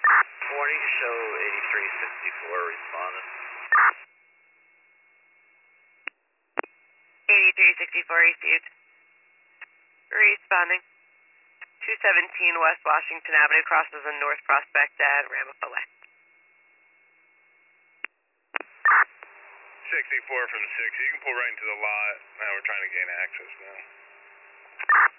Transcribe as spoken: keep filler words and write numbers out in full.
Morning, show eighty-three sixty-four responding. eighty-three sixty-four received. Responding. two seventeen West Washington Avenue crosses on North Prospect at Ramapo West. sixty-four from six. You can pull right into the lot. Now we're trying to gain access now.